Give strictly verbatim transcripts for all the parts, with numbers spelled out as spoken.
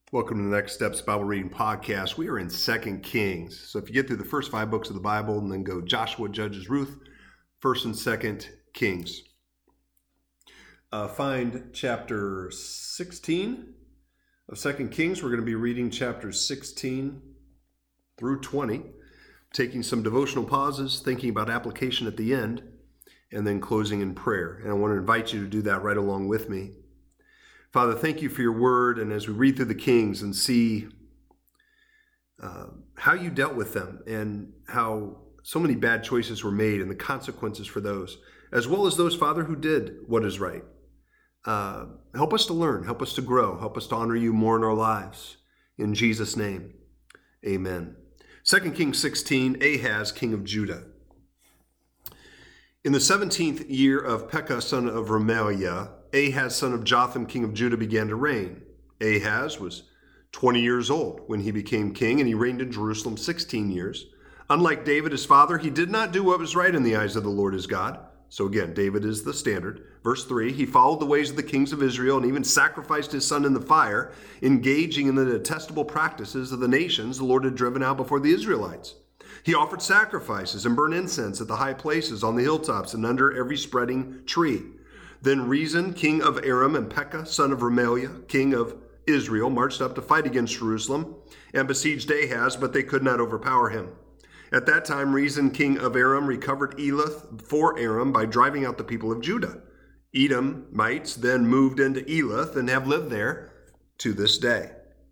Welcome to the Next Steps Bible Reading Podcast. We are in Second Kings. So if you get through the first five books of the Bible and then go Joshua, Judges, Ruth, First and Second Kings. Uh, find chapter sixteen of Second Kings. We're going to be reading chapters sixteen through twenty, taking some devotional pauses, thinking about application at the end, and then closing in prayer. And I want to invite you to do that right along with me. Father, thank you for your word, and as we read through the Kings and see uh, how you dealt with them and how so many bad choices were made and the consequences for those, as well as those, Father, who did what is right. Uh, help us to learn, help us to grow, help us to honor you more in our lives. In Jesus' name, amen. Second Kings sixteen, Ahaz, king of Judah. In the seventeenth year of Pekah, son of Remaliah, Ahaz, son of Jotham, king of Judah, began to reign. Ahaz was twenty years old when he became king, and he reigned in Jerusalem sixteen years. Unlike David, his father, he did not do what was right in the eyes of the Lord his God. So again, David is the standard. Verse three, he followed the ways of the kings of Israel and even sacrificed his son in the fire, engaging in the detestable practices of the nations the Lord had driven out before the Israelites. He offered sacrifices and burned incense at the high places, on the hilltops, and under every spreading tree. Then Rezin, king of Aram, and Pekah, son of Remaliah, king of Israel, marched up to fight against Jerusalem and besieged Ahaz, but they could not overpower him. At that time, Rezin, king of Aram, recovered Elath for Aram by driving out the people of Judah. Edomites then moved into Elath and have lived there to this day.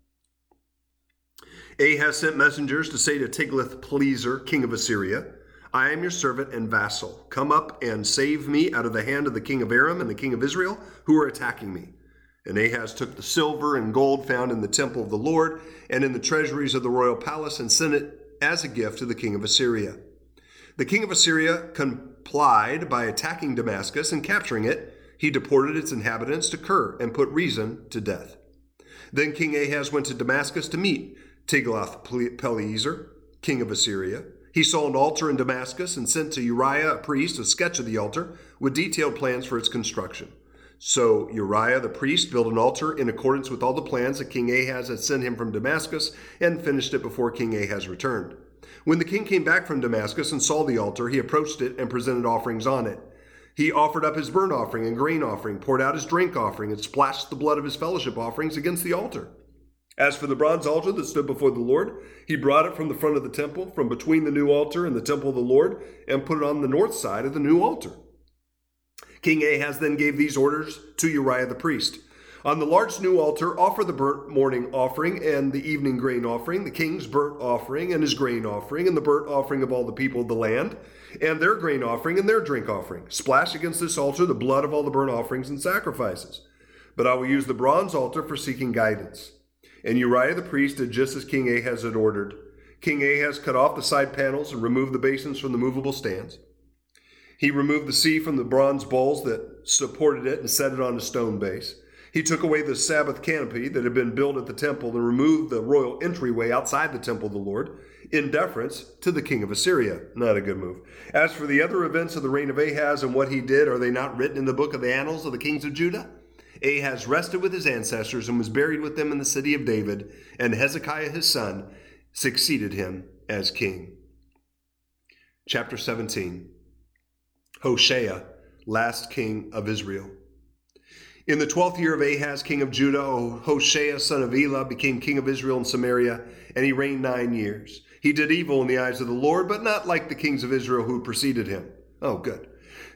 Ahaz sent messengers to say to Tiglath-Pileser, king of Assyria, I am your servant and vassal. Come up and save me out of the hand of the king of Aram and the king of Israel, who are attacking me. And Ahaz took the silver and gold found in the temple of the Lord and in the treasuries of the royal palace and sent it as a gift to the king of Assyria. The king of Assyria complied by attacking Damascus and capturing it. He deported its inhabitants to Kir and put Rezin to death. Then King Ahaz went to Damascus to meet Tiglath-Pileser, king of Assyria. He saw an altar in Damascus and sent to Uriah, a priest, a sketch of the altar with detailed plans for its construction. So Uriah, the priest, built an altar in accordance with all the plans that King Ahaz had sent him from Damascus and finished it before King Ahaz returned. When the king came back from Damascus and saw the altar, he approached it and presented offerings on it. He offered up his burnt offering and grain offering, poured out his drink offering, and splashed the blood of his fellowship offerings against the altar. As for the bronze altar that stood before the Lord, he brought it from the front of the temple, from between the new altar and the temple of the Lord, and put it on the north side of the new altar. King Ahaz then gave these orders to Uriah the priest. On the large new altar, offer the burnt morning offering and the evening grain offering, the king's burnt offering and his grain offering, and the burnt offering of all the people of the land, and their grain offering and their drink offering. Splash against this altar the blood of all the burnt offerings and sacrifices. But I will use the bronze altar for seeking guidance. And Uriah the priest did just as King Ahaz had ordered. King Ahaz cut off the side panels and removed the basins from the movable stands. He removed the sea from the bronze bowls that supported it and set it on a stone base. He took away the Sabbath canopy that had been built at the temple and removed the royal entryway outside the temple of the Lord in deference to the king of Assyria. Not a good move. As for the other events of the reign of Ahaz and what he did, are they not written in the book of the annals of the kings of Judah? Ahaz rested with his ancestors and was buried with them in the city of David, and Hezekiah his son succeeded him as king. Chapter seventeen. Hoshea, last king of Israel. In the twelfth year of Ahaz, king of Judah, Hoshea, son of Elah, became king of Israel in Samaria, and he reigned nine years. He did evil in the eyes of the Lord, but not like the kings of Israel who preceded him. Oh, good.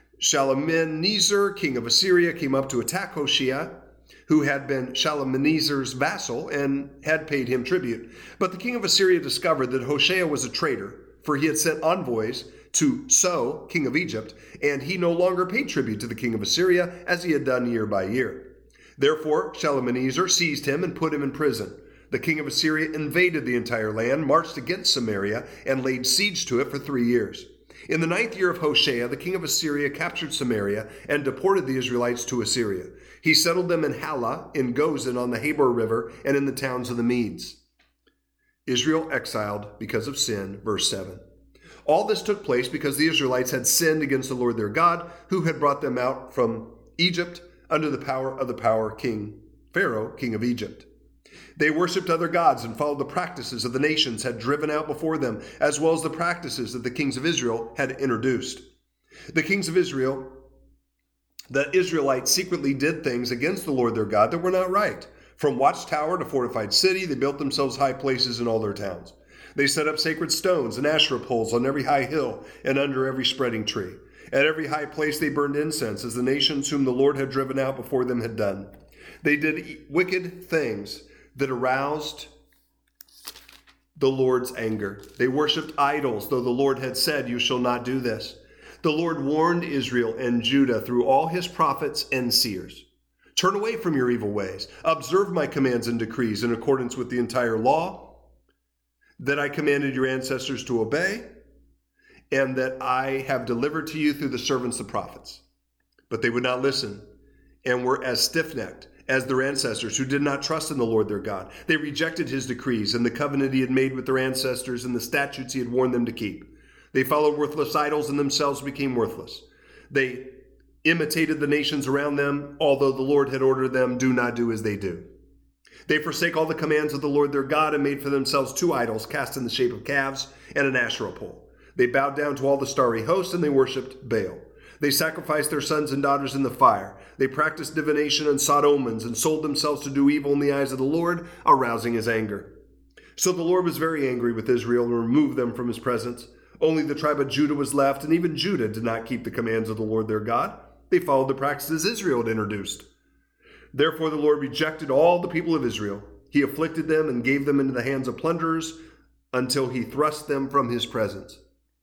Shalmaneser, king of Assyria, came up to attack Hoshea, who had been Shalmaneser's vassal and had paid him tribute. But the king of Assyria discovered that Hoshea was a traitor, for he had sent envoys to So, king of Egypt, and he no longer paid tribute to the king of Assyria as he had done year by year. Therefore, Shalmaneser seized him and put him in prison. The king of Assyria invaded the entire land, marched against Samaria, and laid siege to it for three years. In the ninth year of Hoshea, the king of Assyria captured Samaria and deported the Israelites to Assyria. He settled them in Halah, in Gozan on the Habor River, and in the towns of the Medes. Israel exiled because of sin, verse seven. All this took place because the Israelites had sinned against the Lord their God, who had brought them out from Egypt under the power of the power king Pharaoh, king of Egypt. They worshipped other gods and followed the practices of the nations had driven out before them, as well as the practices that the kings of Israel had introduced. The kings of Israel, the Israelites secretly did things against the Lord their God that were not right. From watchtower to fortified city, they built themselves high places in all their towns. They set up sacred stones and Asherah poles on every high hill and under every spreading tree. At every high place they burned incense, as the nations whom the Lord had driven out before them had done. They did wicked things that aroused the Lord's anger. They worshipped idols, though the Lord had said, "You shall not do this." The Lord warned Israel and Judah through all his prophets and seers. Turn away from your evil ways. Observe my commands and decrees in accordance with the entire law that I commanded your ancestors to obey, and that I have delivered to you through the servants, the prophets. But they would not listen and were as stiff-necked as their ancestors who did not trust in the Lord their God. They rejected his decrees and the covenant he had made with their ancestors and the statutes he had warned them to keep. They followed worthless idols and themselves became worthless. They imitated the nations around them, although the Lord had ordered them, "Do not do as they do." They forsake all the commands of the Lord their God and made for themselves two idols cast in the shape of calves and an Asherah pole. They bowed down to all the starry hosts and they worshipped Baal. They sacrificed their sons and daughters in the fire. They practiced divination and sought omens and sold themselves to do evil in the eyes of the Lord, arousing his anger. So the Lord was very angry with Israel and removed them from his presence. Only the tribe of Judah was left, and even Judah did not keep the commands of the Lord their God. They followed the practices Israel had introduced. Therefore the Lord rejected all the people of Israel. He afflicted them and gave them into the hands of plunderers until he thrust them from his presence.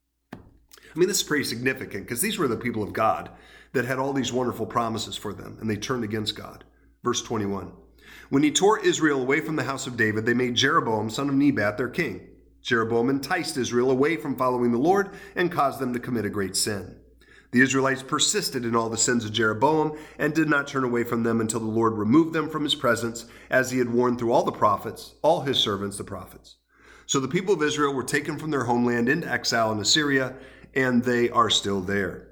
I mean, this is pretty significant because these were the people of God that had all these wonderful promises for them, and they turned against God. Verse twenty-one. When he tore Israel away from the house of David, they made Jeroboam, son of Nebat, their king. Jeroboam enticed Israel away from following the Lord and caused them to commit a great sin. The Israelites persisted in all the sins of Jeroboam and did not turn away from them until the Lord removed them from his presence, as he had warned through all the prophets, all his servants, the prophets. So the people of Israel were taken from their homeland into exile in Assyria, and they are still there.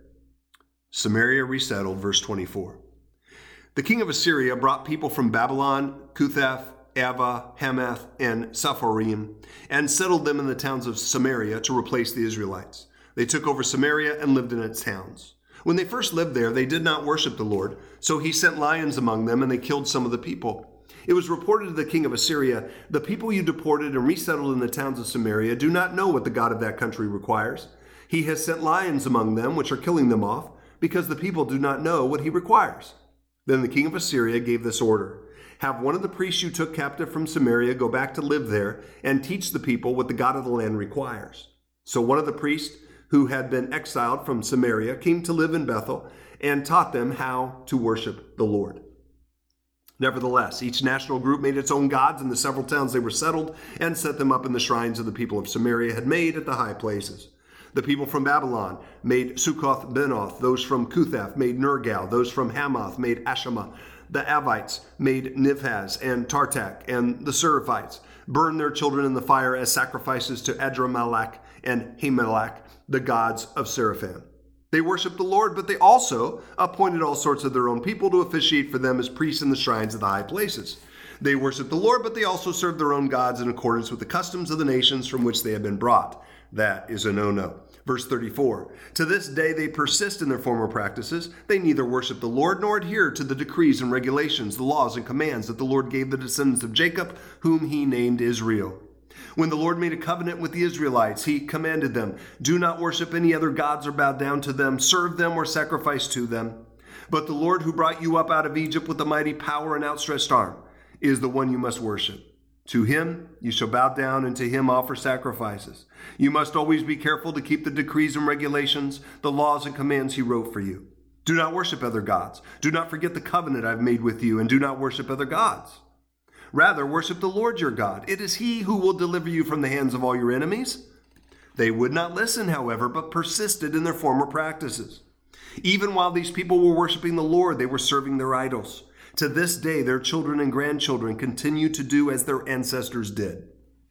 Samaria resettled, verse twenty-four. The king of Assyria brought people from Babylon, Cuthah, Ava, Hamath, and Sepharvaim, and settled them in the towns of Samaria to replace the Israelites. They took over Samaria and lived in its towns. When they first lived there, they did not worship the Lord, so he sent lions among them, and they killed some of the people. It was reported to the king of Assyria, "The people you deported and resettled in the towns of Samaria do not know what the God of that country requires. He has sent lions among them, which are killing them off, because the people do not know what he requires." Then the king of Assyria gave this order: "Have one of the priests you took captive from Samaria go back to live there and teach the people what the God of the land requires." So one of the priests who had been exiled from Samaria came to live in Bethel and taught them how to worship the Lord. Nevertheless, each national group made its own gods in the several towns they were settled and set them up in the shrines of the people of Samaria had made at the high places. The people from Babylon made Succoth-Benoth. Those from Cuthah made Nergal. Those from Hamath made Ashima. The Avites made Nivhaz and Tartak, and the Seraphites burned their children in the fire as sacrifices to Adramelech and Hamelech, the gods of Seraphim. They worshiped the Lord, but they also appointed all sorts of their own people to officiate for them as priests in the shrines of the high places. They worshiped the Lord, but they also served their own gods in accordance with the customs of the nations from which they had been brought. That is a no-no. Verse thirty-four, to this day they persist in their former practices. They neither worship the Lord nor adhere to the decrees and regulations, the laws and commands that the Lord gave the descendants of Jacob, whom he named Israel. When the Lord made a covenant with the Israelites, he commanded them, "Do not worship any other gods or bow down to them, serve them or sacrifice to them. But the Lord who brought you up out of Egypt with a mighty power and outstretched arm is the one you must worship. To him you shall bow down and to him offer sacrifices. You must always be careful to keep the decrees and regulations, the laws and commands he wrote for you. Do not worship other gods. Do not forget the covenant I've made with you, and do not worship other gods. Rather, worship the Lord your God. It is he who will deliver you from the hands of all your enemies." They would not listen, however, but persisted in their former practices. Even while these people were worshiping the Lord, they were serving their idols. To this day, their children and grandchildren continue to do as their ancestors did.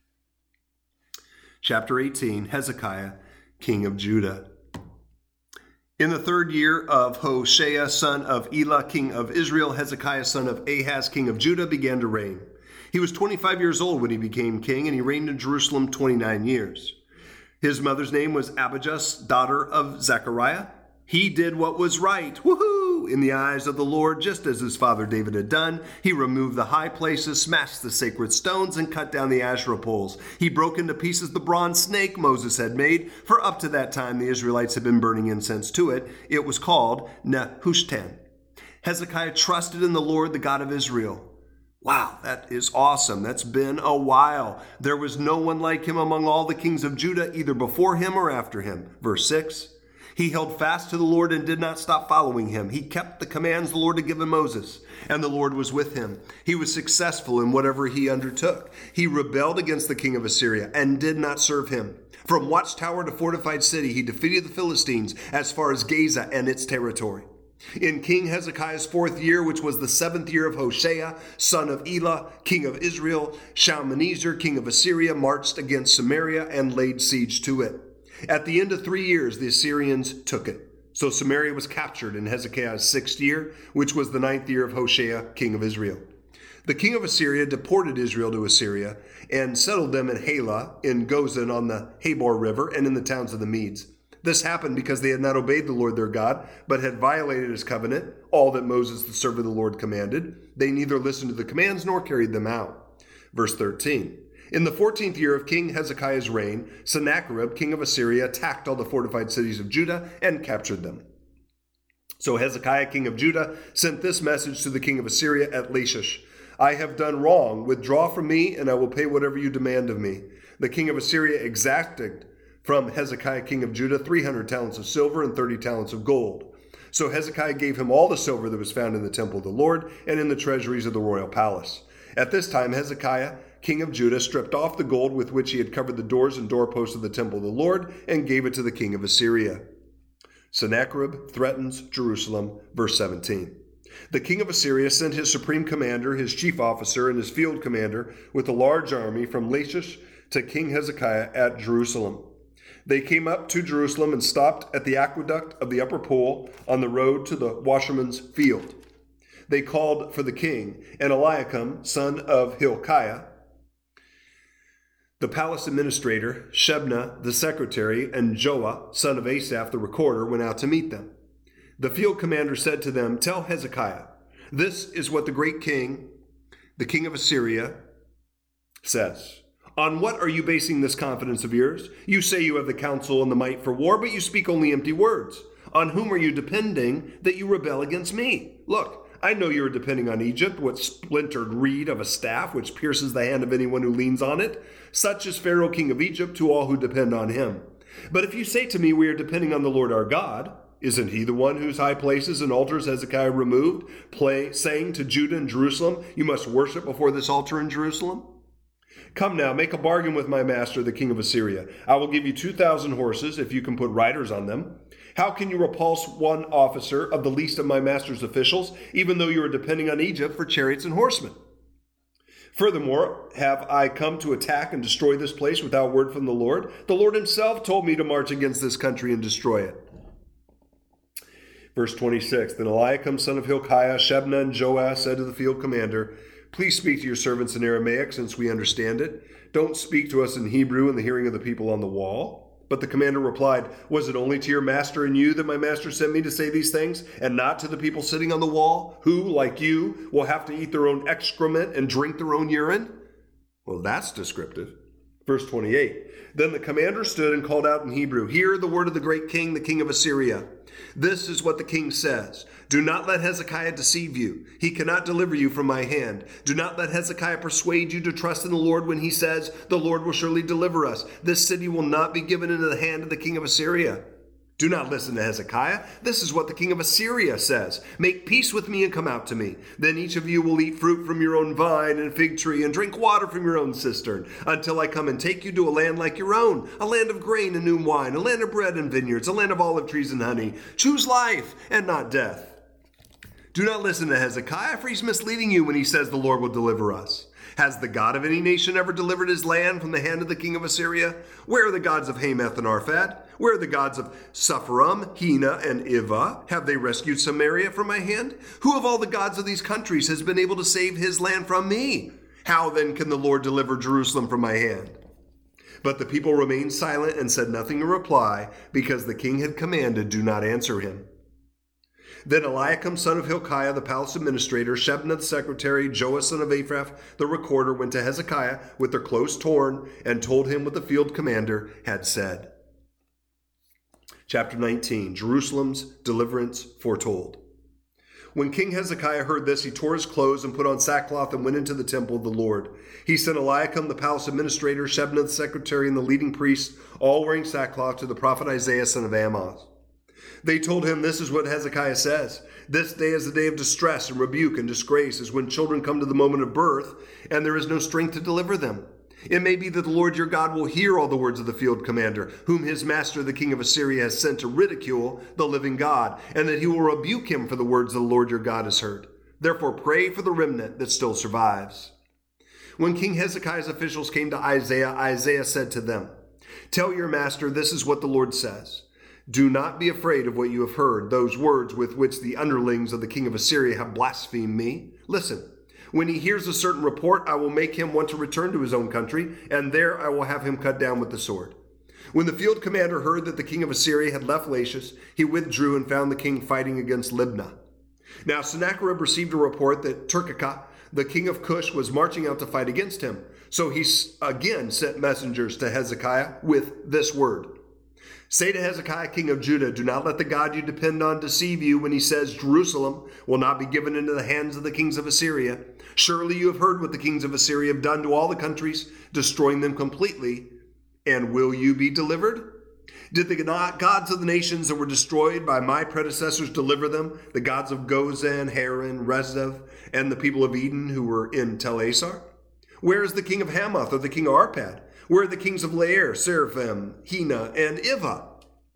Chapter eighteen, Hezekiah, king of Judah. In the third year of Hoshea, son of Elah, king of Israel, Hezekiah, son of Ahaz, king of Judah, began to reign. He was twenty-five years old when he became king, and he reigned in Jerusalem twenty-nine years. His mother's name was Abijah, daughter of Zechariah. He did what was right, woohoo, in the eyes of the Lord, just as his father David had done. He removed the high places, smashed the sacred stones, and cut down the Asherah poles. He broke into pieces the bronze snake Moses had made, for up to that time the Israelites had been burning incense to it. It was called Nehushtan. Hezekiah trusted in the Lord, the God of Israel. Wow, that is awesome. That's been a while. There was no one like him among all the kings of Judah, either before him or after him. Verse six, he held fast to the Lord and did not stop following him. He kept the commands the Lord had given Moses, and the Lord was with him. He was successful in whatever he undertook. He rebelled against the king of Assyria and did not serve him. From watchtower to fortified city, he defeated the Philistines as far as Gaza and its territory. In King Hezekiah's fourth year, which was the seventh year of Hoshea, son of Elah, king of Israel, Shalmaneser, king of Assyria, marched against Samaria and laid siege to it. At the end of three years, the Assyrians took it. So Samaria was captured in Hezekiah's sixth year, which was the ninth year of Hoshea, king of Israel. The king of Assyria deported Israel to Assyria and settled them in Halah, in Gozan on the Habor River, and in the towns of the Medes. This happened because they had not obeyed the Lord their God, but had violated his covenant, all that Moses the servant of the Lord commanded. They neither listened to the commands nor carried them out. Verse thirteen. In the fourteenth year of King Hezekiah's reign, Sennacherib, king of Assyria, attacked all the fortified cities of Judah and captured them. So Hezekiah, king of Judah, sent this message to the king of Assyria at Lachish. I have done wrong. Withdraw from me, and I will pay whatever you demand of me. The king of Assyria exacted from Hezekiah, king of Judah, three hundred talents of silver and thirty talents of gold. So Hezekiah gave him all the silver that was found in the temple of the Lord and in the treasuries of the royal palace. At this time, Hezekiah, king of Judah, stripped off the gold with which he had covered the doors and doorposts of the temple of the Lord and gave it to the king of Assyria. Sennacherib threatens Jerusalem, verse seventeen. The king of Assyria sent his supreme commander, his chief officer, and his field commander with a large army from Lachish to King Hezekiah at Jerusalem. They came up to Jerusalem and stopped at the aqueduct of the upper pool on the road to the washerman's field. They called for the king, and Eliakim, son of Hilkiah, the palace administrator, Shebna, the secretary, and Joah, son of Asaph, the recorder, went out to meet them. The field commander said to them, Tell Hezekiah, this is what the great king, the king of Assyria, says. On what are you basing this confidence of yours? You say you have the counsel and the might for war, but you speak only empty words. On whom are you depending that you rebel against me? Look, I know you are depending on Egypt, what splintered reed of a staff which pierces the hand of anyone who leans on it. Such is Pharaoh, king of Egypt, to all who depend on him. But if you say to me, we are depending on the Lord our God, isn't he the one whose high places and altars Hezekiah removed, play, saying to Judah and Jerusalem, you must worship before this altar in Jerusalem? Come now, make a bargain with my master, the king of Assyria. I will give you two thousand horses, if you can put riders on them. How can you repulse one officer of the least of my master's officials, even though you are depending on Egypt for chariots and horsemen? Furthermore, have I come to attack and destroy this place without word from the Lord? The Lord himself told me to march against this country and destroy it. Verse twenty-six, Then Eliakim, son of Hilkiah, Shebna, and Joah said to the field commander, Please speak to your servants in Aramaic, since we understand it. Don't speak to us in Hebrew in the hearing of the people on the wall. But the commander replied, Was it only to your master and you that my master sent me to say these things, and not to the people sitting on the wall, who, like you, will have to eat their own excrement and drink their own urine? Well, that's descriptive. Verse twenty-eight, Then the commander stood and called out in Hebrew, Hear the word of the great king, the king of Assyria. This is what the king says. Do not let Hezekiah deceive you. He cannot deliver you from my hand. Do not let Hezekiah persuade you to trust in the Lord when he says, The Lord will surely deliver us. This city will not be given into the hand of the king of Assyria. Do not listen to Hezekiah. This is what the king of Assyria says. Make peace with me and come out to me. Then each of you will eat fruit from your own vine and fig tree and drink water from your own cistern until I come and take you to a land like your own, a land of grain and new wine, a land of bread and vineyards, a land of olive trees and honey. Choose life and not death. Do not listen to Hezekiah, for he's misleading you when he says the Lord will deliver us. Has the God of any nation ever delivered his land from the hand of the king of Assyria? Where are the gods of Hamath and Arphad? Where are the gods of Sepharim, Hena, and Ivah? Have they rescued Samaria from my hand? Who of all the gods of these countries has been able to save his land from me? How then can the Lord deliver Jerusalem from my hand?" But the people remained silent and said nothing in reply, because the king had commanded, "Do not answer him." Then Eliakim, son of Hilkiah, the palace administrator, Shebna, the secretary, Joah, son of Aphraph, the recorder, went to Hezekiah with their clothes torn and told him what the field commander had said. Chapter nineteen, Jerusalem's deliverance foretold. When King Hezekiah heard this, he tore his clothes and put on sackcloth and went into the temple of the Lord. He sent Eliakim, the palace administrator, Shebna, the secretary, and the leading priests, all wearing sackcloth, to the prophet Isaiah, son of Amoz. They told him, "This is what Hezekiah says. This day is the day of distress and rebuke and disgrace, is when children come to the moment of birth, and there is no strength to deliver them. It may be that the Lord your God will hear all the words of the field commander, whom his master, the king of Assyria, has sent to ridicule the living God, and that he will rebuke him for the words the Lord your God has heard. Therefore pray for the remnant that still survives." When King Hezekiah's officials came to Isaiah, Isaiah said to them, "Tell your master, this is what the Lord says. Do not be afraid of what you have heard, those words with which the underlings of the king of Assyria have blasphemed me. Listen. When he hears a certain report, I will make him want to return to his own country, and there I will have him cut down with the sword." When the field commander heard that the king of Assyria had left Lachish, he withdrew and found the king fighting against Libnah. Now Sennacherib received a report that Tirkakah, the king of Cush, was marching out to fight against him. So he again sent messengers to Hezekiah with this word: "Say to Hezekiah, king of Judah, do not let the God you depend on deceive you when he says Jerusalem will not be given into the hands of the kings of Assyria. Surely you have heard what the kings of Assyria have done to all the countries, destroying them completely. And will you be delivered? Did the gods of the nations that were destroyed by my predecessors deliver them? The gods of Gozan, Haran, Rezeph, and the people of Eden who were in Tel Assar? Where is the king of Hamath or the king of Arpad? Where are the kings of Lair, Seraphim, Hena, and Ivah?"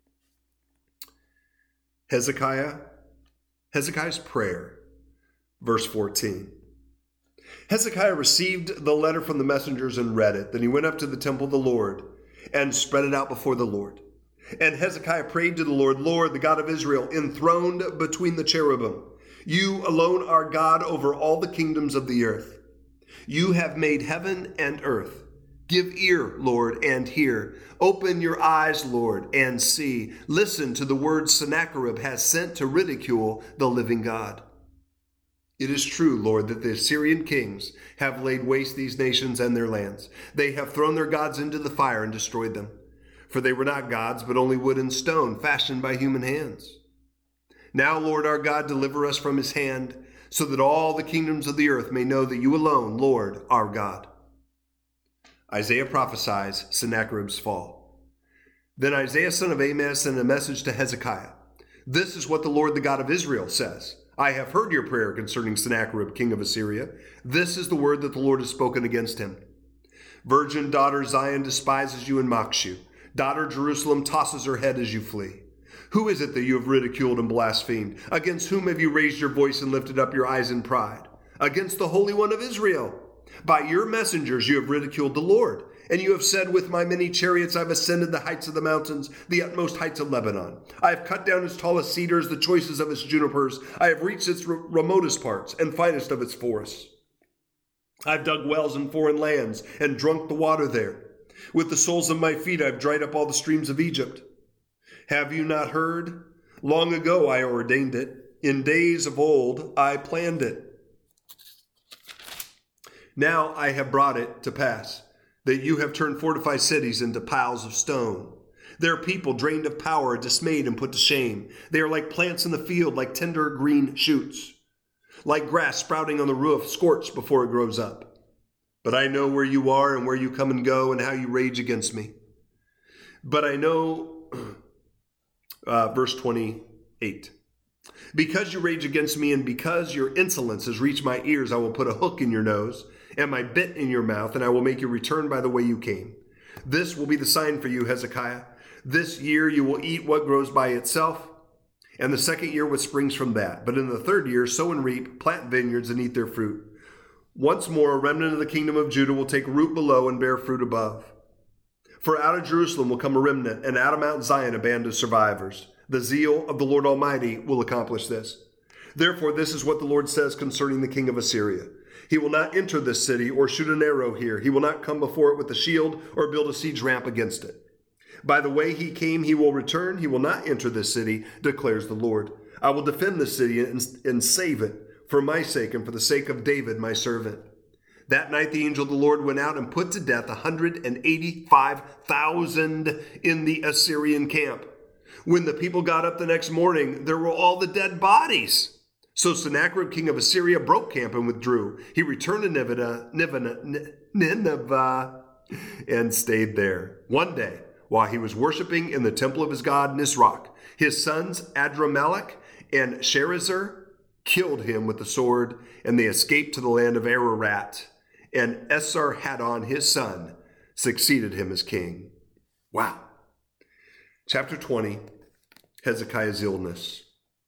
Hezekiah, Hezekiah's prayer, verse fourteen. Hezekiah received the letter from the messengers and read it. Then he went up to the temple of the Lord and spread it out before the Lord. And Hezekiah prayed to the Lord, "Lord, the God of Israel, enthroned between the cherubim, you alone are God over all the kingdoms of the earth. You have made heaven and earth. Give ear, Lord, and hear. Open your eyes, Lord, and see. Listen to the words Sennacherib has sent to ridicule the living God. It is true, Lord, that the Assyrian kings have laid waste these nations and their lands. They have thrown their gods into the fire and destroyed them. For they were not gods, but only wood and stone, fashioned by human hands. Now, Lord our God, deliver us from his hand, so that all the kingdoms of the earth may know that you alone, Lord, are God." Isaiah prophesies Sennacherib's fall. Then Isaiah, son of Amoz, sent a message to Hezekiah. "This is what the Lord, the God of Israel, says. I have heard your prayer concerning Sennacherib, king of Assyria. This is the word that the Lord has spoken against him. Virgin daughter Zion despises you and mocks you. Daughter Jerusalem tosses her head as you flee. Who is it that you have ridiculed and blasphemed? Against whom have you raised your voice and lifted up your eyes in pride? Against the Holy One of Israel. By your messengers you have ridiculed the Lord. And you have said, with my many chariots I have ascended the heights of the mountains, the utmost heights of Lebanon. I have cut down its tallest cedars, the choicest of its junipers. I have reached its remotest parts and finest of its forests. I have dug wells in foreign lands and drunk the water there. With the soles of my feet I have dried up all the streams of Egypt. Have you not heard? Long ago I ordained it. In days of old I planned it. Now I have brought it to pass, that you have turned fortified cities into piles of stone. Their people, drained of power, dismayed and put to shame. They are like plants in the field, like tender green shoots, like grass sprouting on the roof, scorched before it grows up. But I know where you are and where you come and go and how you rage against me. But I know, uh, verse twenty-eight, because you rage against me and because your insolence has reached my ears, I will put a hook in your nose and my bit in your mouth, and I will make you return by the way you came. This will be the sign for you, Hezekiah. This year you will eat what grows by itself, and the second year what springs from that. But in the third year, sow and reap, plant vineyards, and eat their fruit. Once more, a remnant of the kingdom of Judah will take root below and bear fruit above. For out of Jerusalem will come a remnant, and out of Mount Zion a band of survivors. The zeal of the Lord Almighty will accomplish this. Therefore, this is what the Lord says concerning the king of Assyria. He will not enter this city or shoot an arrow here. He will not come before it with a shield or build a siege ramp against it. By the way he came, he will return. He will not enter this city, declares the Lord. I will defend the city and, and save it for my sake and for the sake of David, my servant. That night the angel of the Lord went out and put to death one hundred eighty-five thousand in the Assyrian camp. When the people got up the next morning, there were all the dead bodies. So Sennacherib, king of Assyria, broke camp and withdrew. He returned to Nineveh, Nineveh, Nineveh and stayed there. One day, while he was worshiping in the temple of his god Nisroch, his sons Adramelech and Sharezer killed him with the sword, and they escaped to the land of Ararat. And Esarhaddon, his son, succeeded him as king. Wow. Chapter twenty, Hezekiah's illness.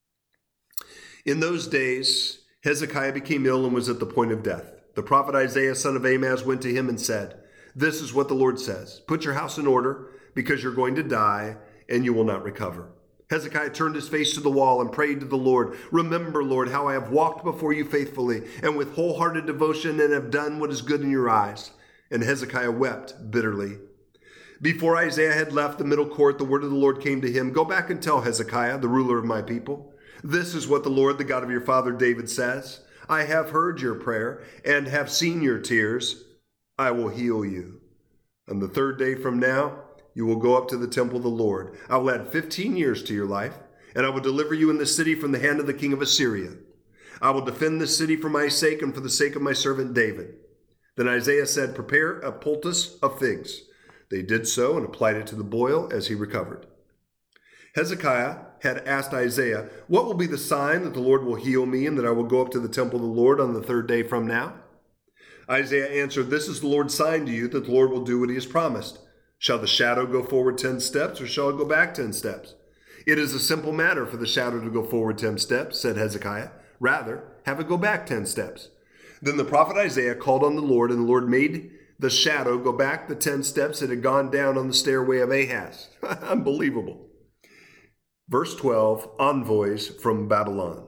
In those days, Hezekiah became ill and was at the point of death. The prophet Isaiah, son of Amoz, went to him and said, "This is what the Lord says. Put your house in order, because you're going to die, and you will not recover." Hezekiah turned his face to the wall and prayed to the Lord. "Remember, Lord, how I have walked before you faithfully and with wholehearted devotion and have done what is good in your eyes." And Hezekiah wept bitterly. Before Isaiah had left the middle court, the word of the Lord came to him. "Go back and tell Hezekiah, the ruler of my people, this is what the Lord, the God of your father David says. I have heard your prayer and have seen your tears. I will heal you. On the third day from now, you will go up to the temple of the Lord. I will add fifteen years to your life, and I will deliver you in the city from the hand of the king of Assyria. I will defend this city for my sake and for the sake of my servant David." Then Isaiah said, "Prepare a poultice of figs." They did so and applied it to the boil as he recovered. Hezekiah had asked Isaiah, "What will be the sign that the Lord will heal me and that I will go up to the temple of the Lord on the third day from now?" Isaiah answered, "This is the Lord's sign to you that the Lord will do what he has promised. Shall the shadow go forward ten steps, or shall it go back ten steps?" "It is a simple matter for the shadow to go forward ten steps," said Hezekiah. "Rather, have it go back ten steps." Then the prophet Isaiah called on the Lord, and the Lord made the shadow go back the ten steps it had gone down on the stairway of Ahaz. Unbelievable. Verse twelve, envoys from Babylon.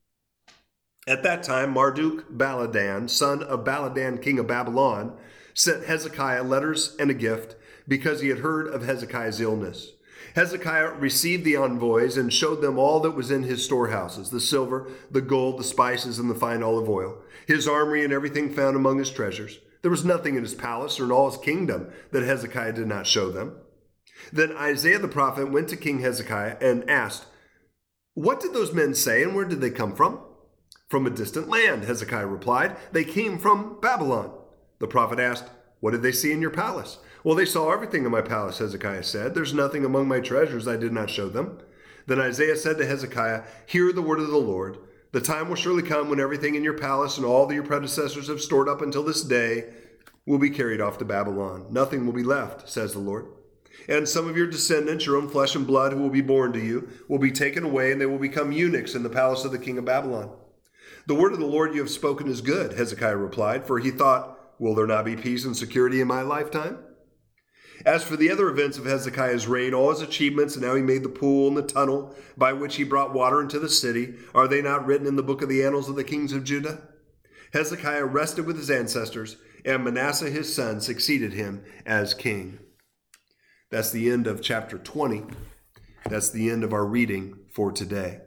At that time, Marduk-Baladan, son of Baladan, king of Babylon, sent Hezekiah letters and a gift because he had heard of Hezekiah's illness. Hezekiah received the envoys and showed them all that was in his storehouses, the silver, the gold, the spices, and the fine olive oil, his armory and everything found among his treasures. There was nothing in his palace or in all his kingdom that Hezekiah did not show them. Then Isaiah the prophet went to King Hezekiah and asked, "What did those men say, and where did they come from?" "From a distant land," Hezekiah replied. "They came from Babylon." The prophet asked, "What did they see in your palace?" "Well, they saw everything in my palace," Hezekiah said. "There's nothing among my treasures I did not show them." Then Isaiah said to Hezekiah, "Hear the word of the Lord. The time will surely come when everything in your palace and all that your predecessors have stored up until this day will be carried off to Babylon. Nothing will be left, says the Lord. And some of your descendants, your own flesh and blood, who will be born to you, will be taken away, and they will become eunuchs in the palace of the king of Babylon." "The word of the Lord you have spoken is good," Hezekiah replied, for he thought, "Will there not be peace and security in my lifetime?" As for the other events of Hezekiah's reign, all his achievements, and how he made the pool and the tunnel by which he brought water into the city, are they not written in the book of the annals of the kings of Judah? Hezekiah rested with his ancestors, and Manasseh his son succeeded him as king. That's the end of chapter twenty. That's the end of our reading for today.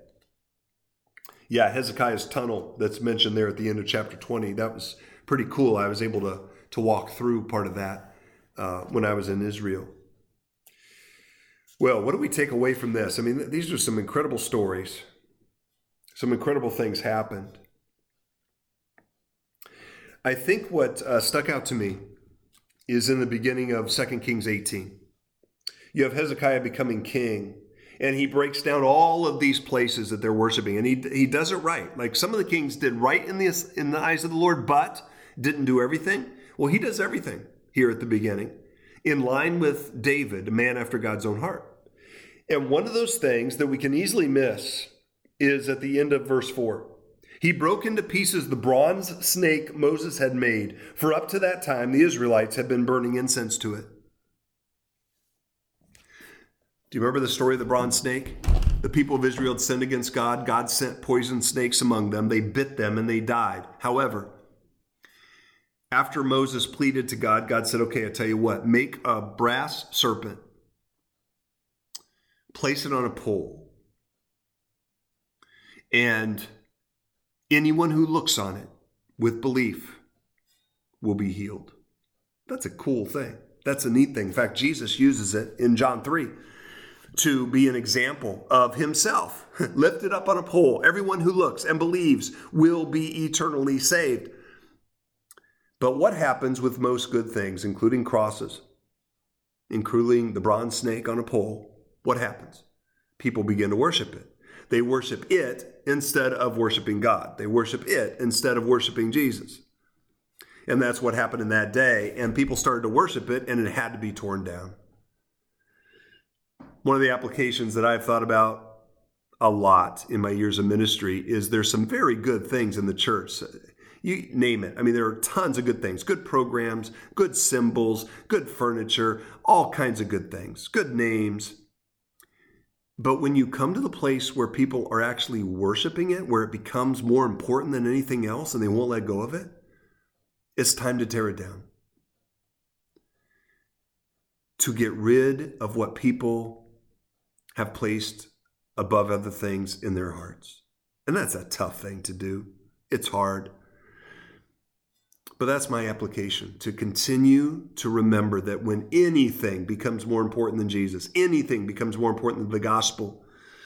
Yeah, Hezekiah's tunnel that's mentioned there at the end of chapter twenty, that was pretty cool. I was able to, to walk through part of that uh, when I was in Israel. Well, what do we take away from this? I mean, these are some incredible stories. Some incredible things happened. I think what uh, stuck out to me is in the beginning of Second Kings eighteen. You have Hezekiah becoming king, and he breaks down all of these places that they're worshiping, and he he does it right. Like some of the kings did right in the, in the eyes of the Lord, but didn't do everything. Well, he does everything here at the beginning, in line with David, a man after God's own heart. And one of those things that we can easily miss is at the end of verse four. He broke into pieces the bronze snake Moses had made, for up to that time the Israelites had been burning incense to it. Do you remember the story of the bronze snake? The people of Israel had sinned against God. God sent poison snakes among them. They bit them and they died. However, After Moses pleaded to God, God said, okay, I tell you what, make a brass serpent, place it on a pole, and anyone who looks on it with belief will be healed. That's a cool thing. That's a neat thing. In fact, Jesus uses it in John three to be an example of himself. Lifted up on a pole, everyone who looks and believes will be eternally saved. But what happens with most good things, including crosses, including the bronze snake on a pole? What happens? People begin to worship it. They worship it instead of worshiping God. They worship it instead of worshiping Jesus. And that's what happened in that day. And people started to worship it, and it had to be torn down. One of the applications that I've thought about a lot in my years of ministry is there's some very good things in the church. You name it. I mean, there are tons of good things, good programs, good symbols, good furniture, all kinds of good things, good names. But when you come to the place where people are actually worshiping it, where it becomes more important than anything else and they won't let go of it, it's time to tear it down. To get rid of what people have placed above other things in their hearts. And that's a tough thing to do. It's hard. But that's my application, to continue to remember that when anything becomes more important than Jesus, anything becomes more important than the gospel,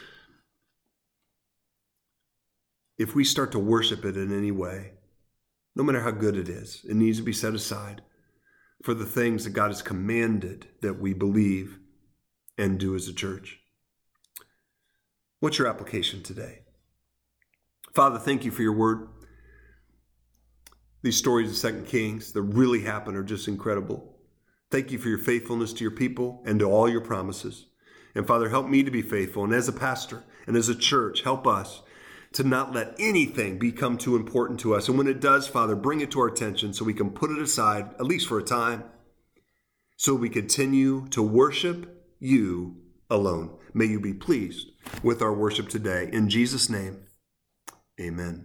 if we start to worship it in any way, no matter how good it is, it needs to be set aside for the things that God has commanded that we believe and do as a church. What's your application today? Father, thank you for your word. These stories of Second Kings that really happen are just incredible. Thank you for your faithfulness to your people and to all your promises. And Father, help me to be faithful. And as a pastor and as a church, help us to not let anything become too important to us. And when it does, Father, bring it to our attention so we can put it aside, at least for a time, so we continue to worship you alone. May you be pleased with our worship today. In Jesus' name, amen.